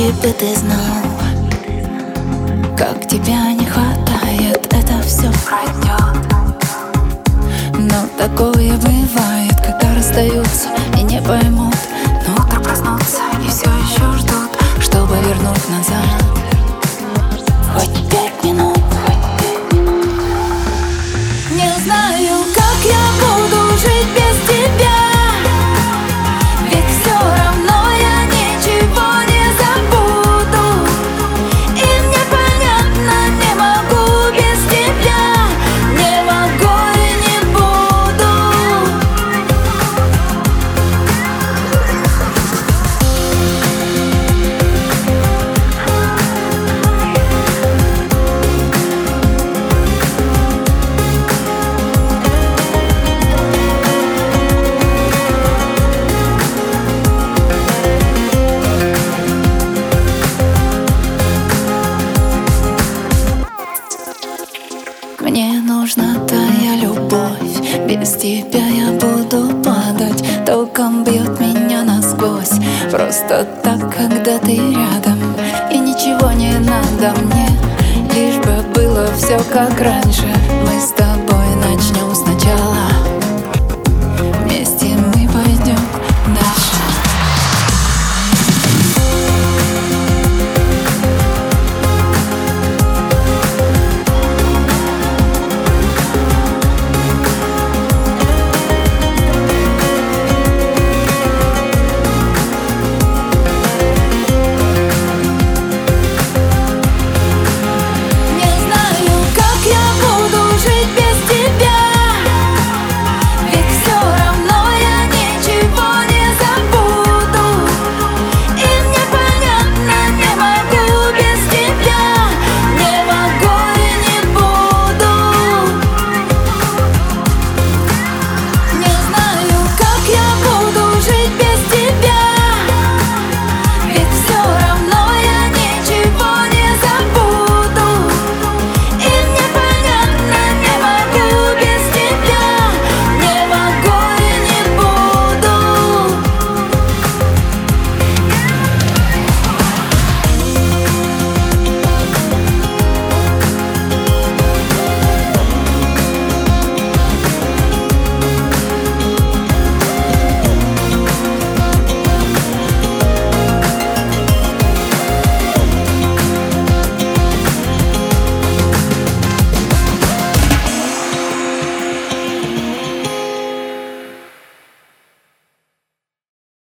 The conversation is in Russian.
Если бы ты знал, как тебя не хватает, это все пройдет. Но такое бывает, когда расстаются и не поймут, но утро проснутся и все еще ждут, чтобы вернуть назад хоть 5 минут. Не знаю, как я буду жить без тебя, ведь все равно я ничего не забуду. И мне понятно, не могу без тебя, не могу и не буду. Мне нужна твоя любовь, без тебя я буду падать, током бьет меня насквозь. Просто так, когда ты рядом, и ничего не надо мне, лишь бы было все как раньше. Мы с тобой